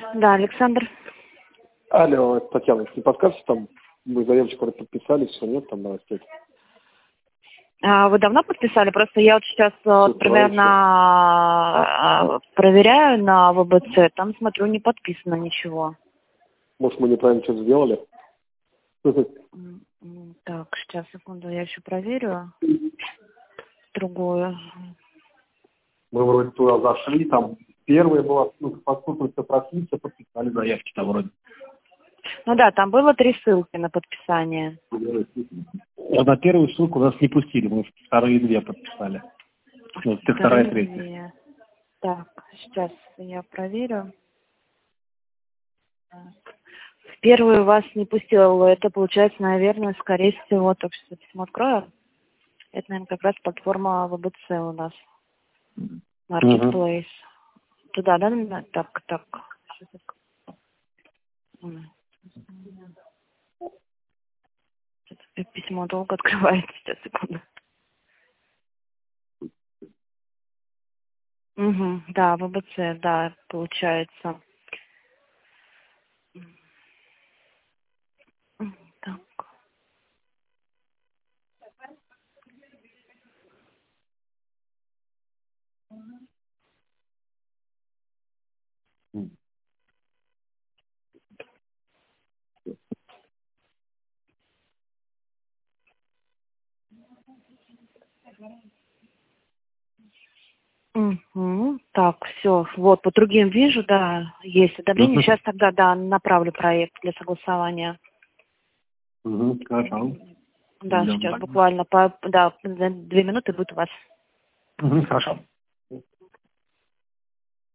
Да, Александр. Алло, это Татьяна, не подскажете, там мы заявочку вроде подписали, все, нет, там растет. Вы давно подписали? Просто я вот сейчас примерно проверяю на ВБЦ, там, смотрю, не подписано ничего. Может, мы неправильно что-то сделали? Так, сейчас, секунду, я еще проверю другую. Мы вроде туда зашли, там первая была, подписываться, проситься, подписали заявки там вроде. Ну да, там было 3 ссылки на подписание. На первую ссылку нас не пустили, мы вторые 2 подписали. Ну, ты вторая, третья. Так, сейчас я проверю. В первую вас не пустил, это получается, наверное, скорее всего, так что письмо открою. Это, наверное, как раз платформа ВБЦ у нас. Marketplace. Туда, да? Так. Письмо долго открывается, сейчас, секунду. Да, ВБЦ, да, получается. Так. Так, все, вот, по другим вижу, да, есть одобрение. Сейчас тогда, да, направлю проект для согласования. Хорошо. Да, сейчас буквально, 2 минуты будет у вас. Хорошо.